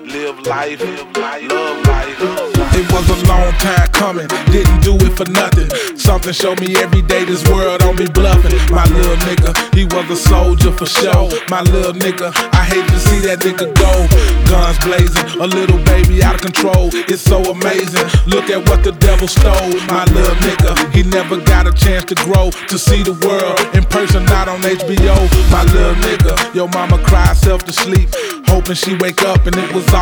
Live life, love life. It was a long time coming, didn't do it for nothing. Something showed me every day this world don't be bluffing. My little nigga, he was a soldier for sure. My little nigga, I hate to see that nigga go. Guns blazing, a little baby out of control. It's so amazing, look at what the devil stole. My little nigga, he never got a chance to grow, to see the world in person, not on HBO. My little nigga, your mama cried herself to sleep, hoping she wake up and it was all